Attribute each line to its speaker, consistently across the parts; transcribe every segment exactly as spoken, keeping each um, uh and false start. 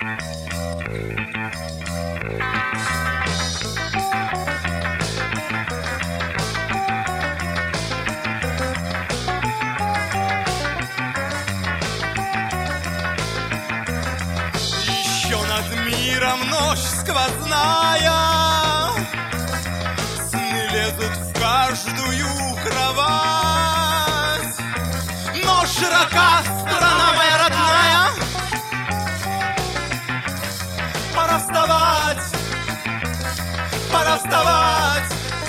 Speaker 1: Еще над миром ночь сквозная, сны лезут в каждую кровать, но широка страна моя родная. Пора вставать, пора вставать.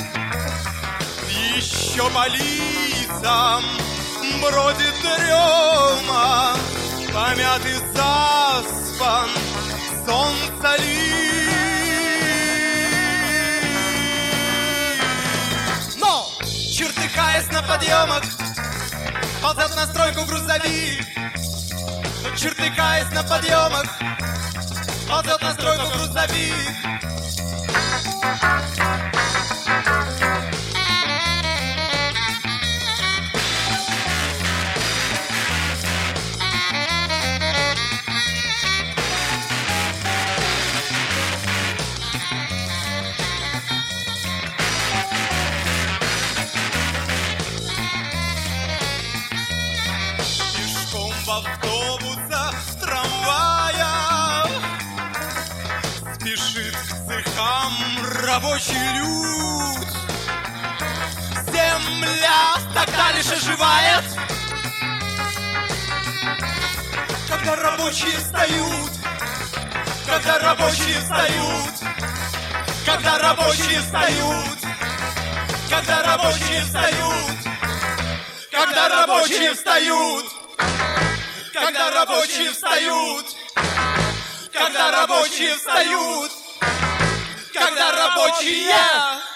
Speaker 1: Еще по лицам бродит дрема, помятый заспан солнца лик. Но, чертыхаясь на подъемах, ползет на стройку грузовик. Чертыхаясь на подъемах, ползет на стройку грузовик. В автобусах, в трамваях спешит к цехам рабочий люд. Земля тогда лишь оживает, когда рабочие встают, когда рабочие встают, когда рабочие встают, когда рабочие встают, когда рабочие встают. Когда рабочие встают, когда рабочие встают, когда рабочие